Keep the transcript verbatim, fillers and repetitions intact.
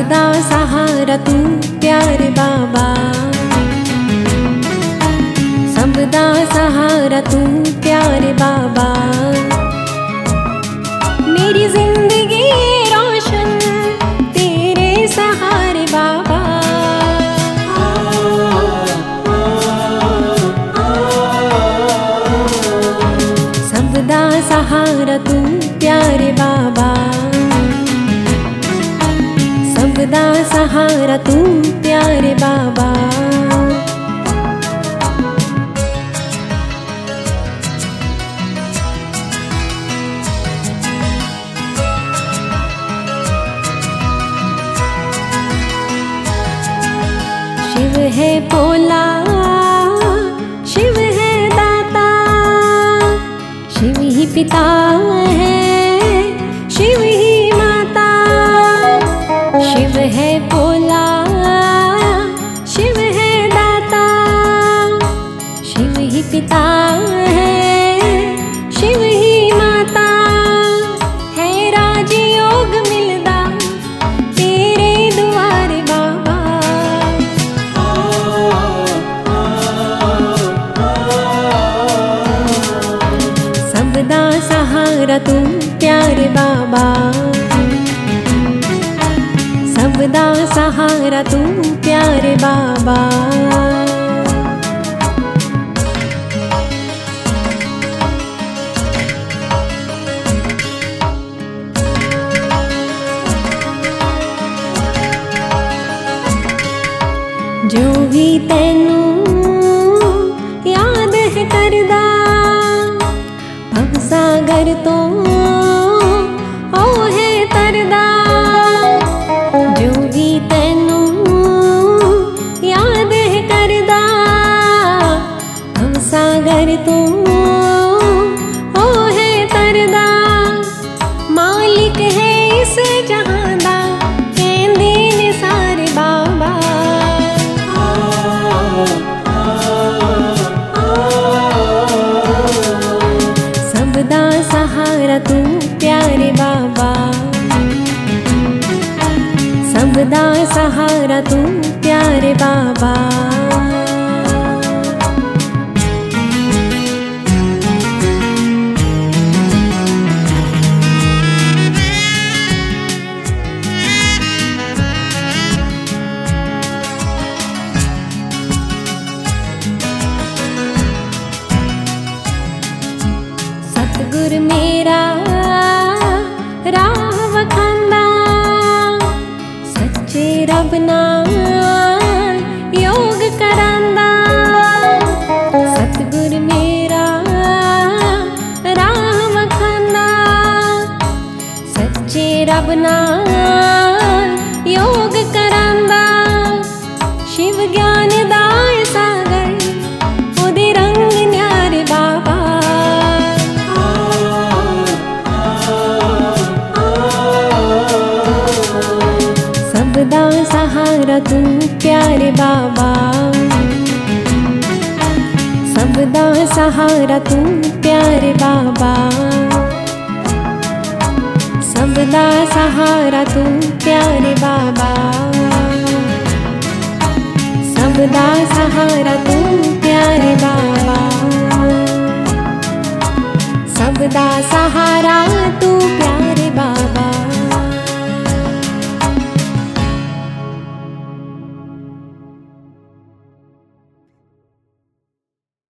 सबदा सहारा तू प्यारे बाबा, सबदा सहारा तू प्यारे बाबा। मेरी जिंदगी रोशन तेरे सहारे बाबा। सबदा सहारा तू प्यारे बाबा, सबदा सहारा तू प्यारे बाबा। शिव है भोला, शिव है दाता, शिव ही पिता है, शिव ही माता। शिव है भोला, शिव है दाता, शिव ही पिता है, शिव ही माता। है राजयोग मिलदा तेरे दुआरे बाबा। सबदा सहारा तू प्यारे बाबा, सबदा सहारा तू प्यारे बाबा। जो भी तैनू याद है करदा, भवसागर तो ओ है तरदा। जो भी तैनू याद है करदा, भवसागर तो ओ है तरदा। मालिक है इस जहां दा कहंदे ने सारे बाबा। सबदा सहारा तू प्यारे बाबा, सबदा सहारा तू प्यारे बाबा। सतगुर मेरा राह वखांदा, सच्चे रब नाल योग करांदा। सतगुर मेरा राह वखांदा, सच्चे रब नाल योग करांदा। शिव ज्ञान दा सागर ओदे रंग न्यारे बाबा। सबदा सहारा तू प्यारे बाबा, सबदा सहारा तू प्यारे बाबा। सबदा सहारा तू प्यारे बाबा, सबदा सहारा तू प्यारे बाबा। सबदा सहारा तू प्यारे